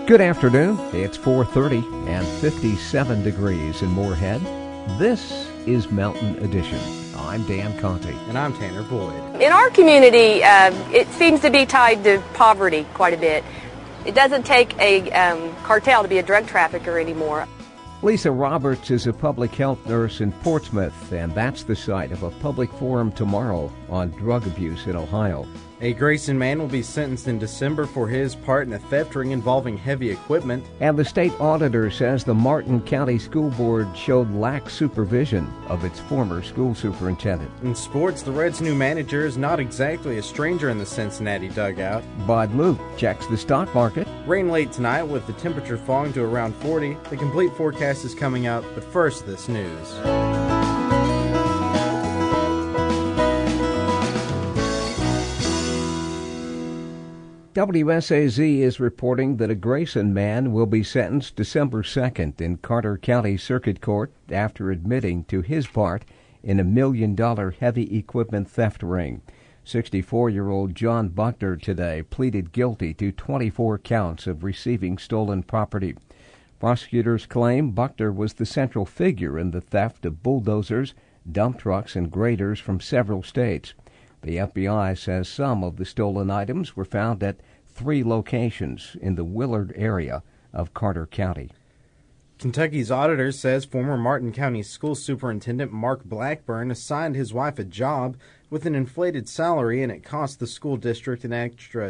Good afternoon. It's 4:30 and 57 degrees in Moorhead. This is Mountain Edition. I'm Dan Conte. And I'm Tanner Boyd. In our community, it seems to be tied to poverty quite a bit. It doesn't take a cartel to be a drug trafficker anymore. Lisa Roberts is a public health nurse in Portsmouth, and that's the site of a public forum tomorrow on drug abuse in Ohio. A Grayson man will be sentenced in December for his part in a theft ring involving heavy equipment. And the state auditor says the Martin County School Board showed lax supervision of its former school superintendent. In sports, the Reds' new manager is not exactly a stranger in the Cincinnati dugout. Bob Luke checks the stock market. Rain late tonight with the temperature falling to around 40. The complete forecast is coming out, but first, this news. WSAZ is reporting that a Grayson man will be sentenced December 2nd in Carter County Circuit Court after admitting to his part in a $1 million heavy equipment theft ring. 64-year-old John Buckner today pleaded guilty to 24 counts of receiving stolen property. Prosecutors claim Buckner was the central figure in the theft of bulldozers, dump trucks, and graders from several states. The FBI says some of the stolen items were found at 3 locations in the Willard area of Carter County. Kentucky's auditor says former Martin County School Superintendent Mark Blackburn assigned his wife a job with an inflated salary, and it cost the school district an extra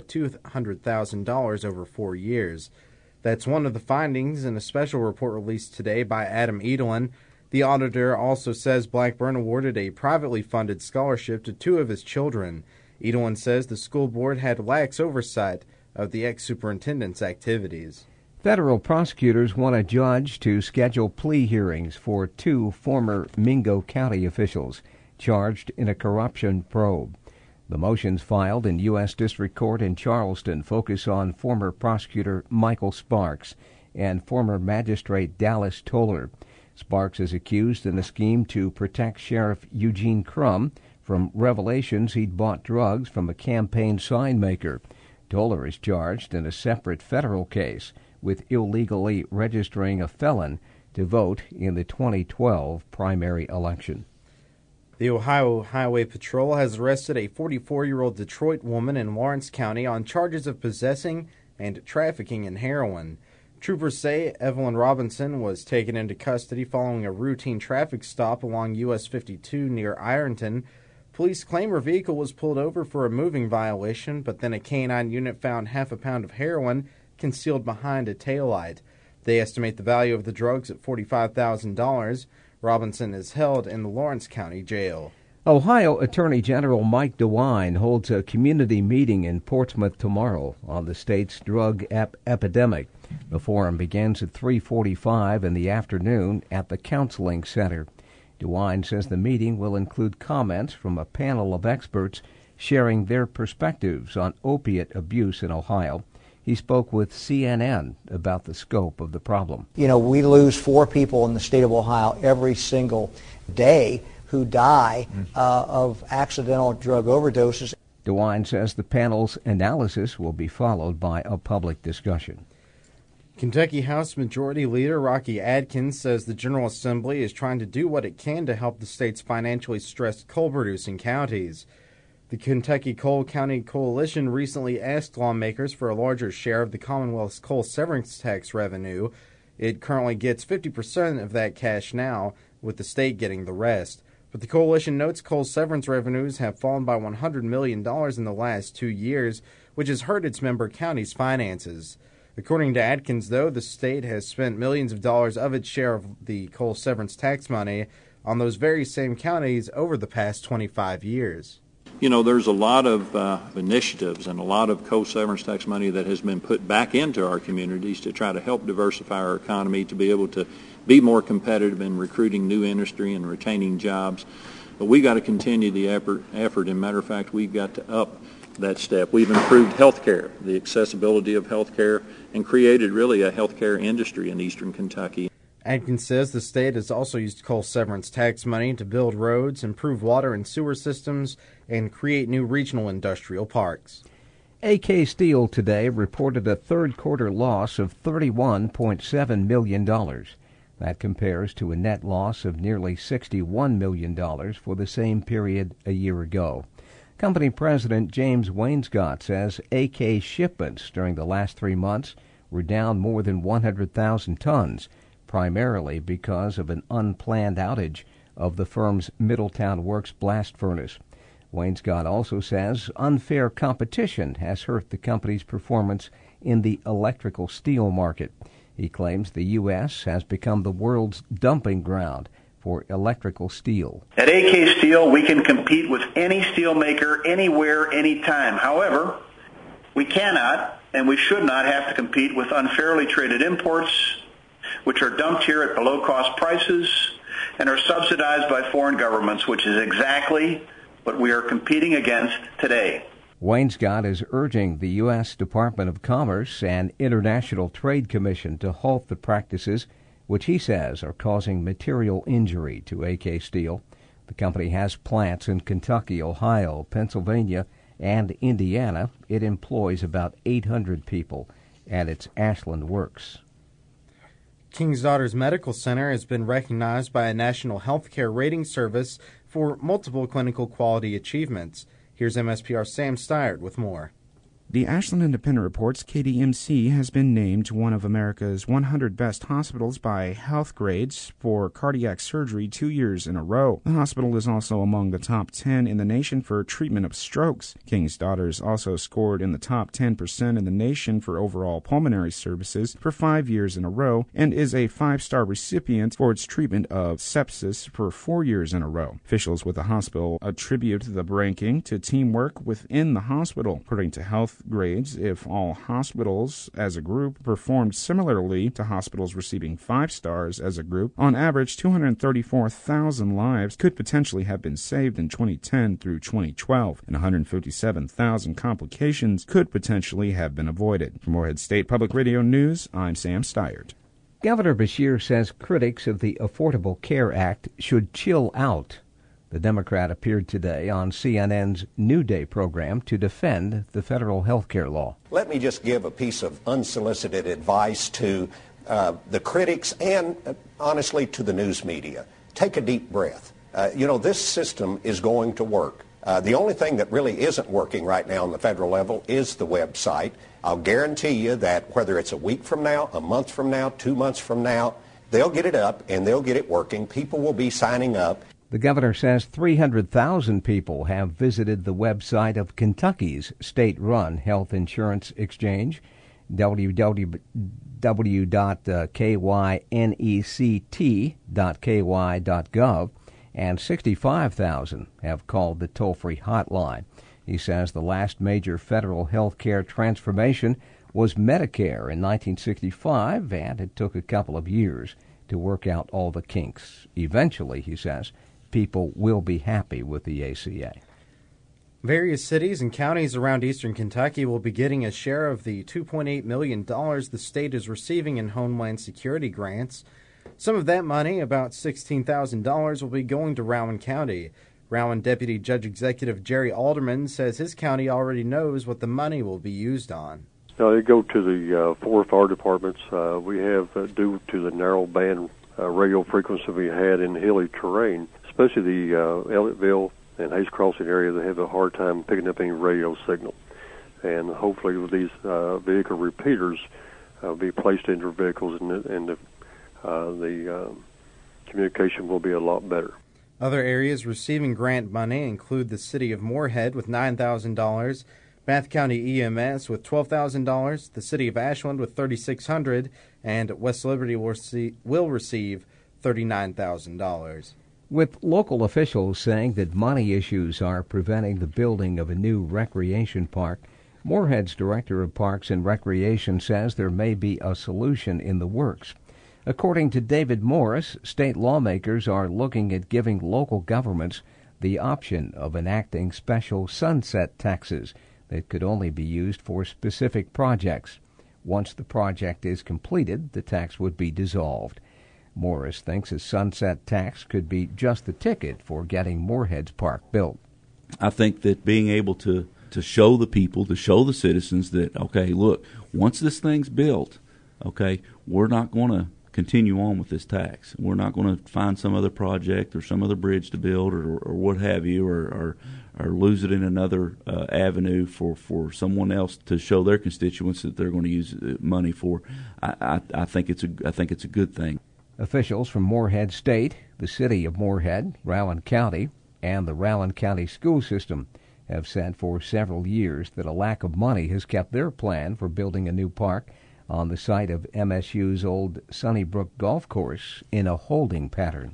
$200,000 over 4 years. That's one of the findings in a special report released today by Adam Edelin. The auditor also says Blackburn awarded a privately funded scholarship to 2 of his children. Edelin says the school board had lax oversight of the ex-superintendent's activities. Federal prosecutors want a judge to schedule plea hearings for 2 former Mingo County officials charged in a corruption probe. The motions filed in U.S. District Court in Charleston focus on former prosecutor Michael Sparks and former magistrate Dallas Toller. Sparks is accused in a scheme to protect Sheriff Eugene Crum from revelations he'd bought drugs from a campaign sign maker. Toller is charged in a separate federal case with illegally registering a felon to vote in the 2012 primary election. The Ohio Highway Patrol has arrested a 44-year-old Detroit woman in Lawrence County on charges of possessing and trafficking in heroin. Troopers say Evelyn Robinson was taken into custody following a routine traffic stop along US 52 near Ironton. Police claim her vehicle was pulled over for a moving violation, but then a K-9 unit found half a pound of heroin concealed behind a taillight. They estimate the value of the drugs at $45,000. Robinson is held in the Lawrence County Jail. Ohio Attorney General Mike DeWine holds a community meeting in Portsmouth tomorrow on the state's drug epidemic. The forum begins at 3:45 in the afternoon at the Counseling Center. DeWine says the meeting will include comments from a panel of experts sharing their perspectives on opiate abuse in Ohio. He spoke with CNN about the scope of the problem. You know, we lose 4 people in the state of Ohio every single day who die of accidental drug overdoses. DeWine says the panel's analysis will be followed by a public discussion. Kentucky House Majority Leader Rocky Adkins says the General Assembly is trying to do what it can to help the state's financially stressed coal-producing counties. The Kentucky Coal County Coalition recently asked lawmakers for a larger share of the Commonwealth's coal severance tax revenue. It currently gets 50% of that cash now, with the state getting the rest. But the coalition notes coal severance revenues have fallen by $100 million in the last 2 years, which has hurt its member counties' finances. According to Adkins, though, the state has spent millions of dollars of its share of the coal severance tax money on those very same counties over the past 25 years. You know, there's a lot of initiatives and a lot of coal severance tax money that has been put back into our communities to try to help diversify our economy, to be able to be more competitive in recruiting new industry and retaining jobs. But we got to continue the effort. And matter of fact, we've got to up that step. We've improved health care, the accessibility of health care, and created really a health care industry in eastern Kentucky. Adkins says the state has also used coal severance tax money to build roads, improve water and sewer systems, and create new regional industrial parks. AK Steel today reported a third-quarter loss of $31.7 million. That compares to a net loss of nearly $61 million for the same period a year ago. Company President James Wainscott says AK shipments during the last 3 months were down more than 100,000 tons, primarily because of an unplanned outage of the firm's Middletown Works blast furnace. Wainscott also says unfair competition has hurt the company's performance in the electrical steel market. He claims the U.S. has become the world's dumping ground for electrical steel. At AK Steel, we can compete with any steel maker anywhere, anytime. However, we cannot and we should not have to compete with unfairly traded imports, which are dumped here at below-cost prices and are subsidized by foreign governments, which is exactly what we are competing against today. Wainscott is urging the U.S. Department of Commerce and International Trade Commission to halt the practices which he says are causing material injury to AK Steel. The company has plants in Kentucky, Ohio, Pennsylvania, and Indiana. It employs about 800 people at its Ashland Works. King's Daughters Medical Center has been recognized by a national healthcare rating service for multiple clinical quality achievements. Here's MSPR Sam Stiert with more. The Ashland Independent reports KDMC has been named one of America's 100 best hospitals by Health Grades for cardiac surgery 2 years in a row. The hospital is also among the top 10 in the nation for treatment of strokes. King's Daughters also scored in the top 10% in the nation for overall pulmonary services for 5 years in a row and is a 5-star recipient for its treatment of sepsis for 4 years in a row. Officials with the hospital attribute the ranking to teamwork within the hospital. According to Health Grades, if all hospitals as a group performed similarly to hospitals receiving 5 stars as a group, on average 234,000 lives could potentially have been saved in 2010 through 2012, and 157,000 complications could potentially have been avoided. For Morehead State Public Radio News, I'm Sam Stiert. Governor Beshear says critics of the Affordable Care Act should chill out. The Democrat appeared today on CNN's New Day program to defend the federal health care law. Let me just give a piece of unsolicited advice to the critics and, honestly, to the news media. Take a deep breath. This system is going to work. The only thing that really isn't working right now on the federal level is the website. I'll guarantee you that whether it's a week from now, a month from now, 2 months from now, they'll get it up and they'll get it working. People will be signing up. The governor says 300,000 people have visited the website of Kentucky's state-run health insurance exchange, www.kynect.ky.gov, and 65,000 have called the toll-free hotline. He says the last major federal health care transformation was Medicare in 1965, and it took a couple of years to work out all the kinks. Eventually, he says, people will be happy with the ACA. Various cities and counties around eastern Kentucky will be getting a share of the $2.8 million the state is receiving in Homeland Security grants. Some of that money, about $16,000, will be going to Rowan County. Rowan Deputy Judge Executive Jerry Alderman says his county already knows what the money will be used on. Now, they go to the 4 fire departments. We have, due to the narrow band radio frequency we had in hilly terrain, especially the Elliotteville and Hayes Crossing area, they have a hard time picking up any radio signal. And hopefully with these vehicle repeaters be placed into vehicles and the communication will be a lot better. Other areas receiving grant money include the city of Morehead with $9,000, Bath County EMS with $12,000, the city of Ashland with $3,600, and West Liberty will receive $39,000. With local officials saying that money issues are preventing the building of a new recreation park, Morehead's Director of Parks and Recreation says there may be a solution in the works. According to David Morris, state lawmakers are looking at giving local governments the option of enacting special sunset taxes that could only be used for specific projects. Once the project is completed, the tax would be dissolved. Morris thinks a sunset tax could be just the ticket for getting Morehead's park built. I think that being able to to show the people, to show the citizens that, okay, look, once this thing's built, okay, we're not going to continue on with this tax. We're not going to find some other project or some other bridge to build or what have you, or lose it in another avenue for someone else to show their constituents that they're going to use money for. I think it's a good thing. Officials from Morehead State, the city of Morehead, Rowan County, and the Rowan County school system have said for several years that a lack of money has kept their plan for building a new park on the site of MSU's old Sunnybrook Golf Course in a holding pattern.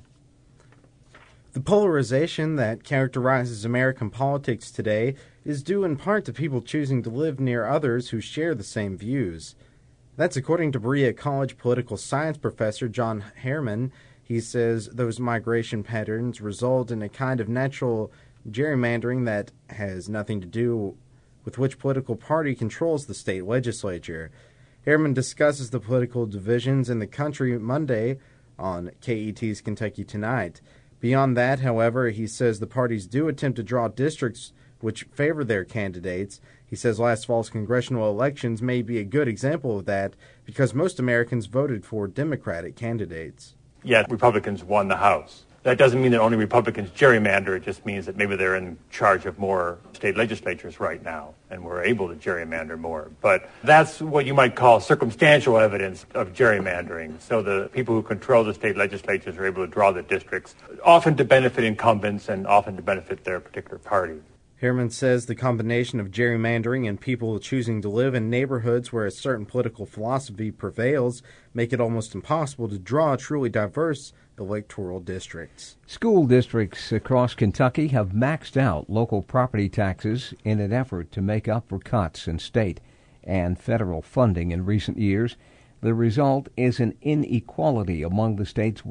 The polarization that characterizes American politics today is due in part to people choosing to live near others who share the same views. That's according to Berea College political science professor John Herman. He says those migration patterns result in a kind of natural gerrymandering that has nothing to do with which political party controls the state legislature. Herman discusses the political divisions in the country Monday on KET's Kentucky Tonight. Beyond that, however, he says the parties do attempt to draw districts which favor their candidates. He says last fall's congressional elections may be a good example of that because most Americans voted for Democratic candidates. Yes, Republicans won the House. That doesn't mean that only Republicans gerrymander. It just means that maybe they're in charge of more state legislatures right now, and we're able to gerrymander more. But that's what you might call circumstantial evidence of gerrymandering. So the people who control the state legislatures are able to draw the districts, often to benefit incumbents and often to benefit their particular party. Herman says the combination of gerrymandering and people choosing to live in neighborhoods where a certain political philosophy prevails make it almost impossible to draw truly diverse electoral districts. School districts across Kentucky have maxed out local property taxes in an effort to make up for cuts in state and federal funding in recent years. The result is an inequality among the state's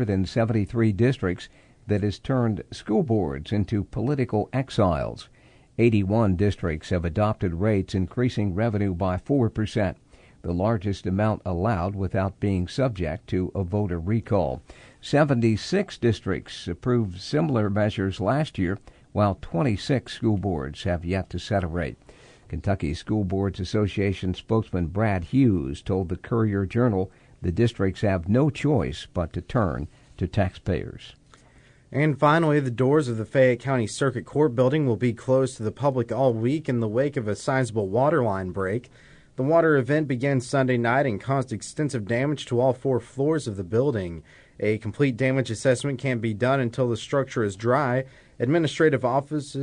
173 districts that has turned school boards into political exiles. 81 districts have adopted rates increasing revenue by 4%, the largest amount allowed without being subject to a voter recall. 76 districts approved similar measures last year, while 26 school boards have yet to set a rate. Kentucky School Boards Association spokesman Brad Hughes told the Courier-Journal the districts have no choice but to turn to taxpayers. And finally, the doors of the Fayette County Circuit Court building will be closed to the public all week in the wake of a sizable water line break. The water event began Sunday night and caused extensive damage to all 4 floors of the building. A complete damage assessment can't be done until the structure is dry. Administrative Office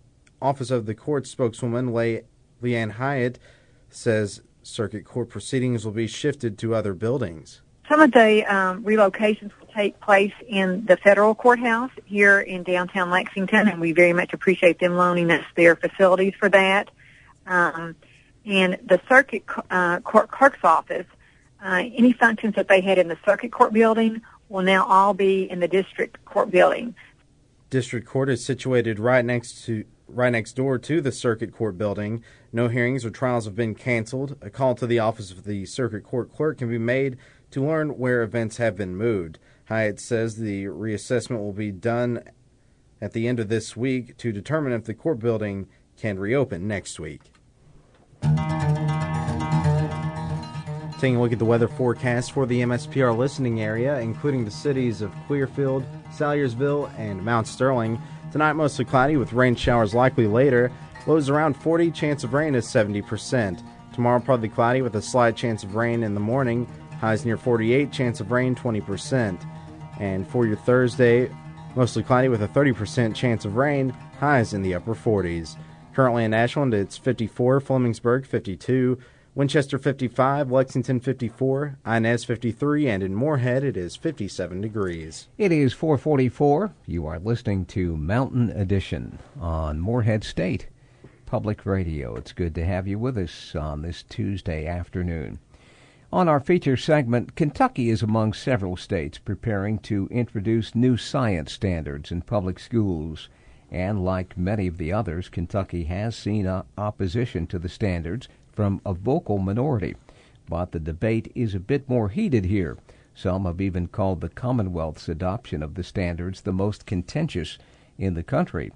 of the Court spokeswoman Leanne Hyatt says Circuit Court proceedings will be shifted to other buildings. Some of the relocations will take place in the federal courthouse here in downtown Lexington, and we very much appreciate them loaning us their facilities for that. And the circuit court clerk's office, any functions that they had in the circuit court building will now all be in the district court building. District Court is situated right next door to the Circuit Court building. No hearings or trials have been canceled. A call to the office of the Circuit Court clerk can be made to learn where events have been moved. Hyatt says the reassessment will be done at the end of this week to determine if the court building can reopen next week. Taking a look at the weather forecast for the MSPR listening area, including the cities of Clearfield, Salyersville, and Mount Sterling. Tonight, mostly cloudy with rain showers likely later. Lows around 40, chance of rain is 70%. Tomorrow, partly cloudy with a slight chance of rain in the morning. Highs near 48, chance of rain 20%. And for your Thursday, mostly cloudy with a 30% chance of rain. Highs in the upper 40s. Currently in Ashland, it's 54, Flemingsburg 52, Winchester 55, Lexington 54, Inez 53, and in Morehead it is 57 degrees. It is 4:44. You are listening to Mountain Edition on Morehead State Public Radio. It's good to have you with us on this Tuesday afternoon. On our feature segment, Kentucky is among several states preparing to introduce new science standards in public schools. And like many of the others, Kentucky has seen opposition to the standards from a vocal minority. But the debate is a bit more heated here. Some have even called the Commonwealth's adoption of the standards the most contentious in the country.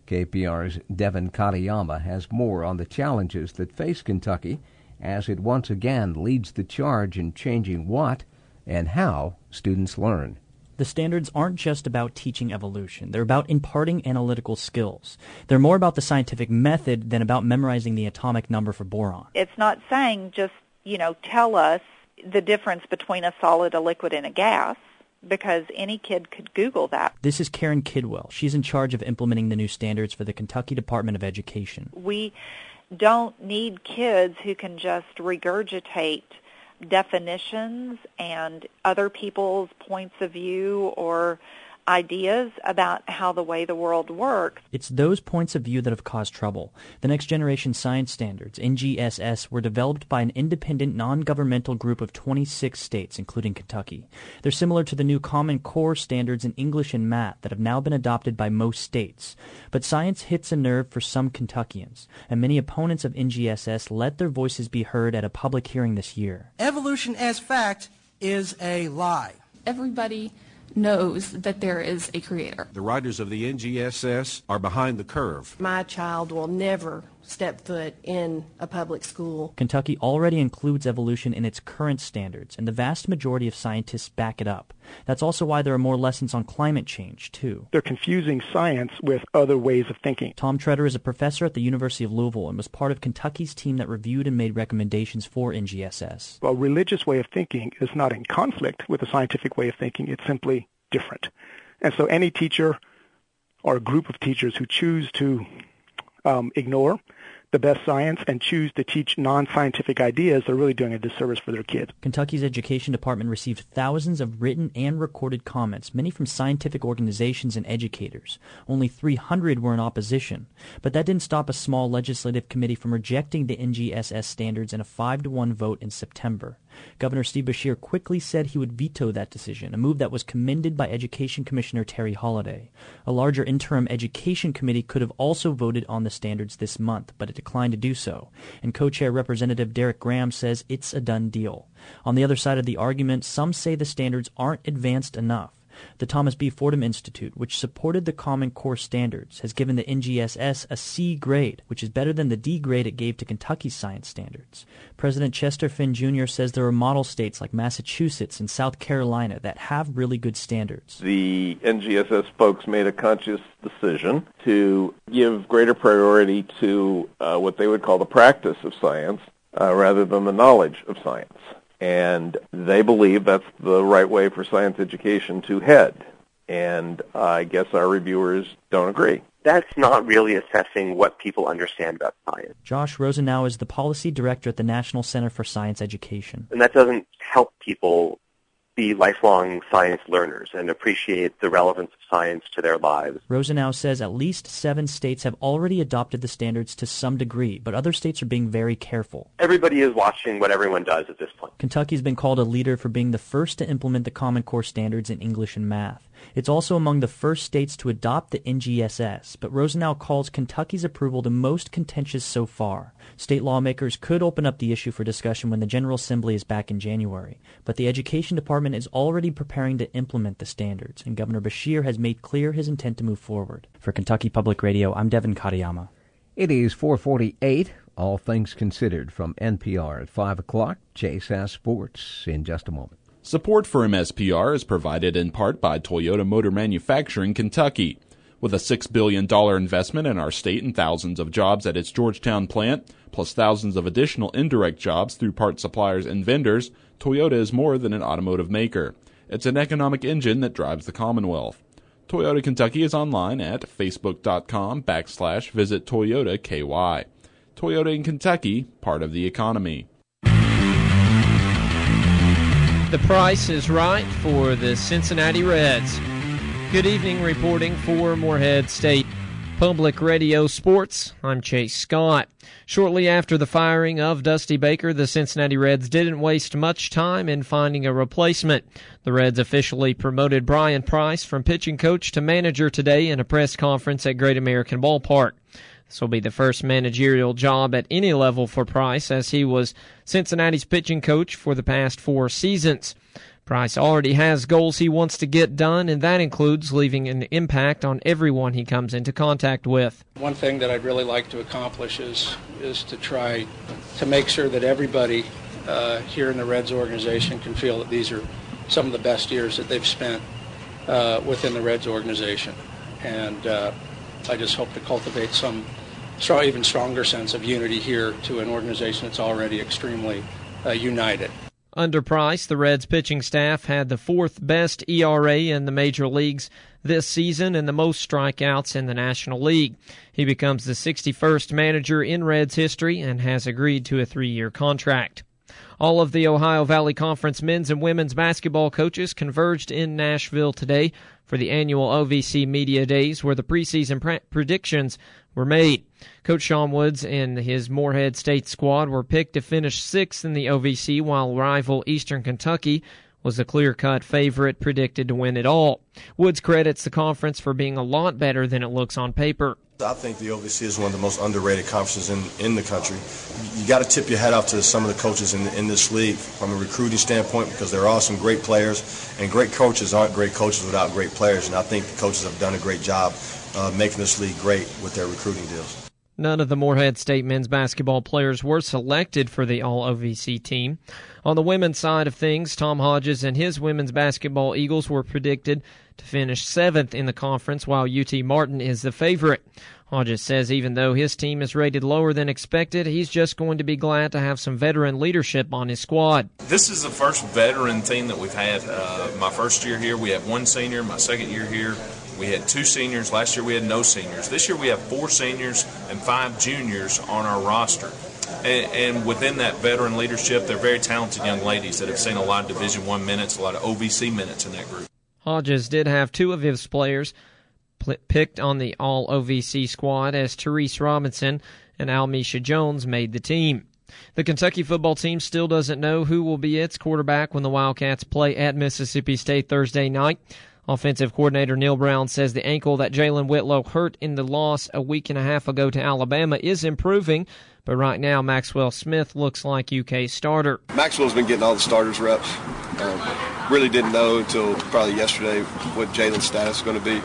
KPR's Devin Katayama has more on the challenges that face Kentucky as it once again leads the charge in changing what and how students learn. The standards aren't just about teaching evolution. They're about imparting analytical skills. They're more about the scientific method than about memorizing the atomic number for boron. It's not saying just, tell us the difference between a solid, a liquid, and a gas, because any kid could Google that. This is Karen Kidwell. She's in charge of implementing the new standards for the Kentucky Department of Education. We don't need kids who can just regurgitate definitions and other people's points of view or ideas about how the way the world works. It's those points of view that have caused trouble. The Next Generation Science Standards, NGSS, were developed by an independent, non-governmental group of 26 states, including Kentucky. They're similar to the new Common Core standards in English and math that have now been adopted by most states. But science hits a nerve for some Kentuckians, and many opponents of NGSS let their voices be heard at a public hearing this year. Evolution as fact is a lie. Everybody knows that there is a creator. The writers of the NGSS are behind the curve. My child will never step foot in a public school. Kentucky already includes evolution in its current standards, and the vast majority of scientists back it up. That's also why there are more lessons on climate change, too. They're confusing science with other ways of thinking. Tom Treader is a professor at the University of Louisville and was part of Kentucky's team that reviewed and made recommendations for NGSS. A religious way of thinking is not in conflict with a scientific way of thinking. It's simply different. And so any teacher or a group of teachers who choose to ignore the best science and choose to teach non-scientific ideas, they're really doing a disservice for their kids. Kentucky's education department received thousands of written and recorded comments, many from scientific organizations and educators. Only 300 were in opposition. But that didn't stop a small legislative committee from rejecting the NGSS standards in a 5-1 vote in September. Governor Steve Beshear quickly said he would veto that decision, a move that was commended by Education Commissioner Terry Holliday. A larger interim education committee could have also voted on the standards this month, but it declined to do so. And co-chair Representative Derek Graham says it's a done deal. On the other side of the argument, some say the standards aren't advanced enough. The Thomas B. Fordham Institute, which supported the Common Core standards, has given the NGSS a C grade, which is better than the D grade it gave to Kentucky's science standards. President Chester Finn Jr. says there are model states like Massachusetts and South Carolina that have really good standards. The NGSS folks made a conscious decision to give greater priority to what they would call the practice of science rather than the knowledge of science. And they believe that's the right way for science education to head. And I guess our reviewers don't agree. That's not really assessing what people understand about science. Josh Rosenau is the policy director at the National Center for Science Education. And that doesn't help people be lifelong science learners and appreciate the relevance of science to their lives. Rosenau says at least 7 states have already adopted the standards to some degree, but other states are being very careful. Everybody is watching what everyone does at this point. Kentucky's been called a leader for being the first to implement the Common Core standards in English and math. It's also among the first states to adopt the NGSS, but Rosenau calls Kentucky's approval the most contentious so far. State lawmakers could open up the issue for discussion when the General Assembly is back in January, but the Education Department is already preparing to implement the standards, and Governor Beshear has made clear his intent to move forward. For Kentucky Public Radio, I'm Devin Katayama. It is 4:48, All Things Considered from NPR at 5 o'clock. Chase has sports in just a moment. Support for MSPR is provided in part by Toyota Motor Manufacturing, Kentucky. With a $6 billion investment in our state and thousands of jobs at its Georgetown plant, plus thousands of additional indirect jobs through part suppliers and vendors, Toyota is more than an automotive maker. It's an economic engine that drives the Commonwealth. Toyota Kentucky is online at facebook.com/visit Toyota KY. Toyota in Kentucky, part of the economy. The price is right for the Cincinnati Reds. Good evening, reporting for Morehead State Public Radio Sports. I'm Chase Scott. Shortly after the firing of Dusty Baker, the Cincinnati Reds didn't waste much time in finding a replacement. The Reds officially promoted Brian Price from pitching coach to manager today in a press conference at Great American Ballpark. This will be the first managerial job at any level for Price, as he was Cincinnati's pitching coach for the past 4 seasons. Price already has goals he wants to get done, and that includes leaving an impact on everyone he comes into contact with. One thing that I'd really like to accomplish is to try to make sure that everybody here in the Reds organization can feel that these are some of the best years that they've spent within the Reds organization. And I just hope to cultivate some even stronger sense of unity here to an organization that's already extremely united. Under Price, the Reds pitching staff had the 4th best ERA in the major leagues this season and the most strikeouts in the National League. He becomes the 61st manager in Reds history and has agreed to a 3-year contract. All of the Ohio Valley Conference men's and women's basketball coaches converged in Nashville today for the annual OVC Media Days, where the preseason predictions were made. Coach Sean Woods and his Morehead State squad were picked to finish 6th in the OVC, while rival Eastern Kentucky was a clear-cut favorite predicted to win it all. Woods credits the conference for being a lot better than it looks on paper. I think the OVC is one of the most underrated conferences in the country. You got to tip your hat off to some of the coaches in this league from a recruiting standpoint, because there are some great players, and great coaches aren't great coaches without great players, and I think the coaches have done a great job making this league great with their recruiting deals. None of the Morehead State men's basketball players were selected for the All-OVC team. On the women's side of things, Tom Hodges and his women's basketball Eagles were predicted to finish 7th in the conference, while UT Martin is the favorite. Hodges says even though his team is rated lower than expected, he's just going to be glad to have some veteran leadership on his squad. This is the first veteran team that we've had. My first year here, we had 1 senior. My second year here, we had 2 seniors. Last year, we had no seniors. This year, we have 4 seniors and 5 juniors on our roster. And within that veteran leadership, they're very talented young ladies that have seen a lot of Division I minutes, a lot of OVC minutes in that group. Hodges did have 2 of his players picked on the All-OVC squad, as Therese Robinson and Almisha Jones made the team. The Kentucky football team still doesn't know who will be its quarterback when the Wildcats play at Mississippi State Thursday night. Offensive coordinator Neil Brown says the ankle that Jalen Whitlow hurt in the loss a week and a half ago to Alabama is improving, but right now Maxwell Smith looks like UK's starter. Maxwell's been getting all the starters reps. Really didn't know until probably yesterday what Jalen's status is going to be.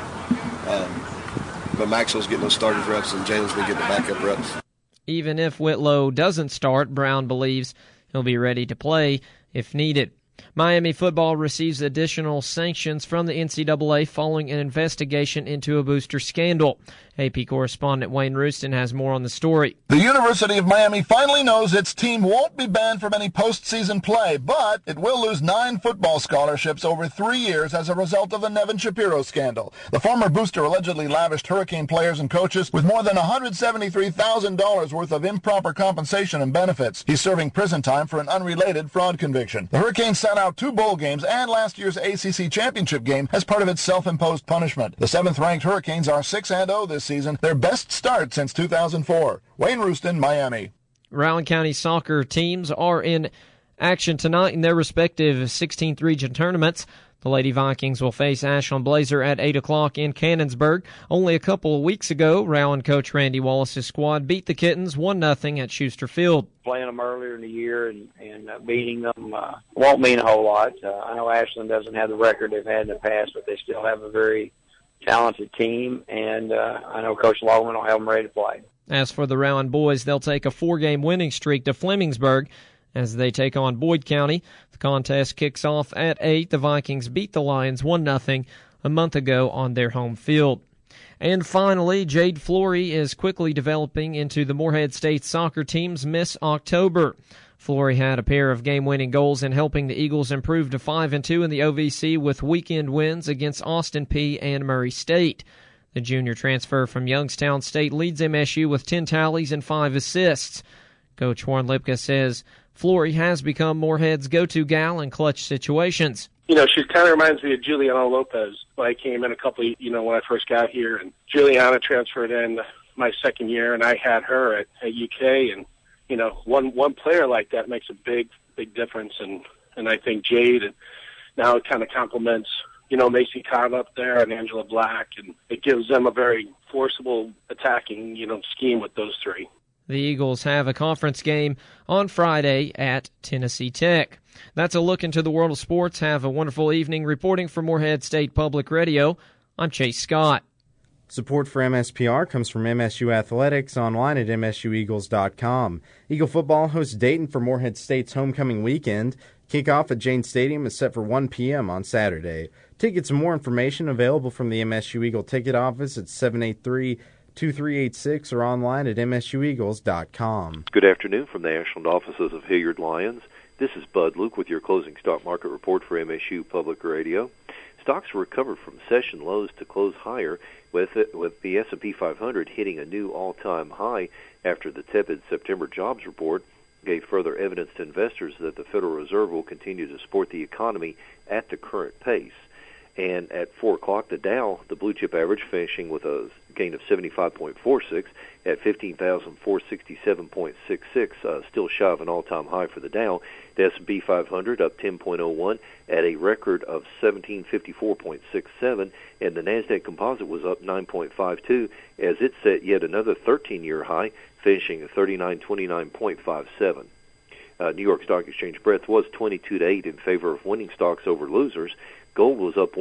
But Maxwell's getting those starters reps, and Jalen's been getting the backup reps. Even if Whitlow doesn't start, Brown believes he'll be ready to play if needed. Miami football receives additional sanctions from the NCAA following an investigation into a booster scandal. AP correspondent Wayne Rooston has more on the story. The University of Miami finally knows its team won't be banned from any postseason play, but it will lose 9 football scholarships over 3 years as a result of the Nevin Shapiro scandal. The former booster allegedly lavished Hurricane players and coaches with more than $173,000 worth of improper compensation and benefits. He's serving prison time for an unrelated fraud conviction. The Hurricanes sat out 2 bowl games and last year's ACC championship game as part of its self-imposed punishment. The 7th-ranked Hurricanes are 6-0 this season, their best start since 2004. Wayne Rooston, Miami. Rowan County soccer teams are in action tonight in their respective 16th region tournaments. The Lady Vikings will face Ashland Blazer at 8 o'clock in Cannonsburg. Only a couple of weeks ago, Rowan coach Randy Wallace's squad beat the Kittens 1-0 at Schuster Field. Playing them earlier in the year and beating them won't mean a whole lot. I know Ashland doesn't have the record they've had in the past, but they still have a very talented team, and I know Coach Logan will have them ready to play. As for the Rowan boys, they'll take a 4-game winning streak to Flemingsburg as they take on Boyd County. The contest kicks off at 8. The Vikings beat the Lions 1-0 a month ago on their home field. And finally, Jade Flory is quickly developing into the Morehead State soccer team's Miss October. Flory had a pair of game-winning goals in helping the Eagles improve to 5-2 in the OVC with weekend wins against Austin Peay and Murray State. The junior transfer from Youngstown State leads MSU with 10 tallies and 5 assists. Coach Warren Lipka says Flory has become Morehead's go-to gal in clutch situations. You know, she kind of reminds me of Juliana Lopez. I came in when I first got here, and Juliana transferred in my second year, and I had her at UK, and you know, one player like that makes a big difference, and I think Jade, and now it kind of complements, you know, Macy Cobb up there and Angela Black, and it gives them a very forcible attacking, you know, scheme with those 3. The Eagles have a conference game on Friday at Tennessee Tech. That's a look into the world of sports. Have a wonderful evening. Reporting for Morehead State Public Radio, I'm Chase Scott. Support for MSPR comes from MSU Athletics, online at msueagles.com. Eagle football hosts Dayton for Morehead State's homecoming weekend. Kickoff at Jane Stadium is set for 1 p.m. on Saturday. Tickets and more information available from the MSU Eagle ticket office at 783-2386 or online at msueagles.com. Good afternoon from the Ashland offices of Hilliard Lyons. This is Bud Luke with your closing stock market report for MSU Public Radio. Stocks recovered from session lows to close higher, with the S&P 500 hitting a new all-time high after the tepid September jobs report gave further evidence to investors that the Federal Reserve will continue to support the economy at the current pace. And at 4 o'clock, the Dow, the blue chip average, finishing with a gain of 75.46 at 15,467.66, still shy of an all-time high for the Dow. The S&P 500 up 10.01 at a record of 1754.67, and the Nasdaq Composite was up 9.52 as it set yet another 13-year high, finishing at 3929.57. New York Stock Exchange breadth was 22-8 in favor of winning stocks over losers. Gold was up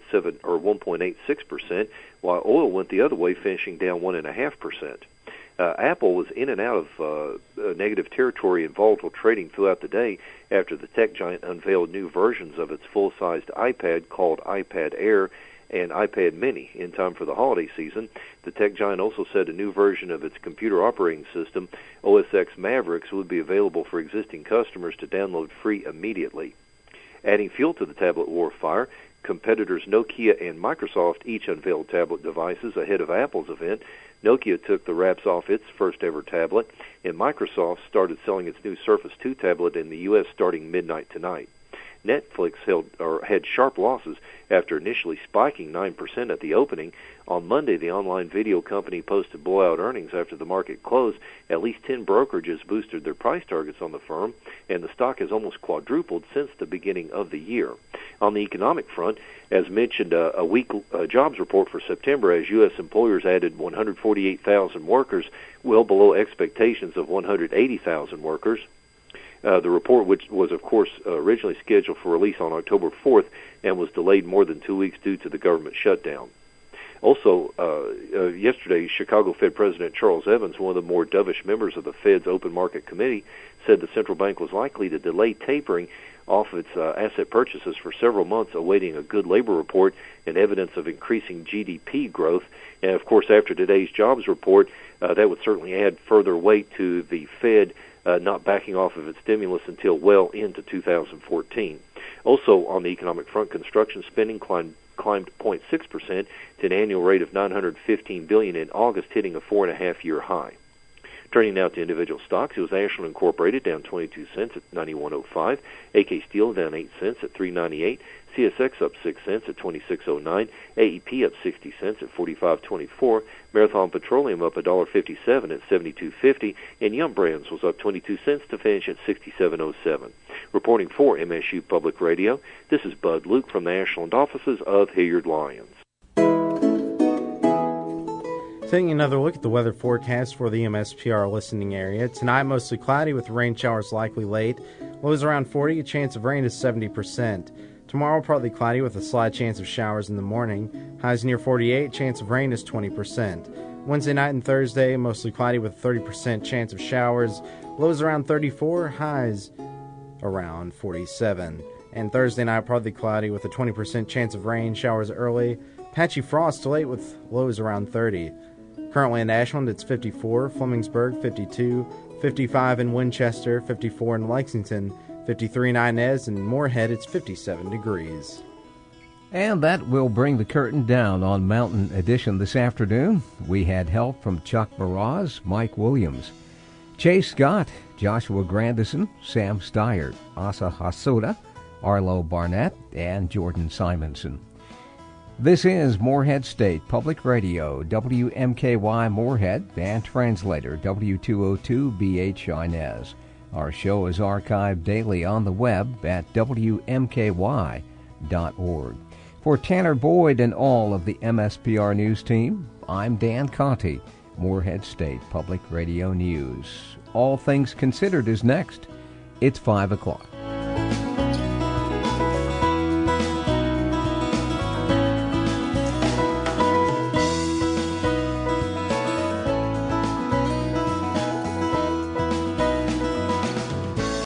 1.86%, while oil went the other way, finishing down 1.5%. Apple was in and out of negative territory in volatile trading throughout the day after the tech giant unveiled new versions of its full-sized iPad called iPad Air and iPad Mini in time for the holiday season. The tech giant also said a new version of its computer operating system, OS X Mavericks, would be available for existing customers to download free immediately. Adding fuel to the tablet warfare, competitors Nokia and Microsoft each unveiled tablet devices ahead of Apple's event. Nokia took the wraps off its first-ever tablet, and Microsoft started selling its new Surface 2 tablet in the U.S. starting midnight tonight. Netflix had sharp losses after initially spiking 9% at the opening. On Monday, the online video company posted blowout earnings after the market closed. At least 10 brokerages boosted their price targets on the firm, and the stock has almost quadrupled since the beginning of the year. On the economic front, as mentioned, a weak jobs report for September as U.S. employers added 148,000 workers, well below expectations of 180,000 workers. The report, which was, of course, originally scheduled for release on October 4th and was delayed more than 2 weeks due to the government shutdown. Also, yesterday, Chicago Fed President Charles Evans, one of the more dovish members of the Fed's Open Market Committee, said the central bank was likely to delay tapering off its asset purchases for several months, awaiting a good labor report and evidence of increasing GDP growth. And, of course, after today's jobs report, that would certainly add further weight to the Fed not backing off of its stimulus until well into 2014. Also, on the economic front, construction spending climbed 0.6% to an annual rate of $915 billion in August, hitting a 4.5-year high. Turning now to individual stocks, it was Ashland Incorporated down 22 cents at 91.05, AK Steel down 8 cents at 3.98, CSX up 6 cents at 26.09, AEP up 60 cents at 45.24, Marathon Petroleum up $1.57 at 72.50, and Yum Brands was up 22 cents to finish at 67.07. Reporting for MSU Public Radio, this is Bud Luke from the Ashland offices of Hilliard Lyons. Taking another look at the weather forecast for the MSPR listening area. Tonight, mostly cloudy with rain showers likely late. Lows around 40, a chance of rain is 70%. Tomorrow, partly cloudy with a slight chance of showers in the morning. Highs near 48, chance of rain is 20%. Wednesday night and Thursday, mostly cloudy with a 30% chance of showers. Lows around 34, highs around 47. And Thursday night, partly cloudy with a 20% chance of rain, showers early. Patchy frost late with lows around 30. Currently in Ashland, it's 54, Flemingsburg 52, 55 in Winchester, 54 in Lexington, 53 in Inez, and Morehead, it's 57 degrees. And that will bring the curtain down on Mountain Edition this afternoon. We had help from Chuck Baraz, Mike Williams, Chase Scott, Joshua Grandison, Sam Steyer, Asa Hasoda, Arlo Barnett, and Jordan Simonson. This is Morehead State Public Radio, WMKY Morehead, and translator W202BH Inez. Our show is archived daily on the web at WMKY.org. For Tanner Boyd and all of the MSPR News team, I'm Dan Conti. Morehead State Public Radio News. All Things Considered is next. It's 5 o'clock.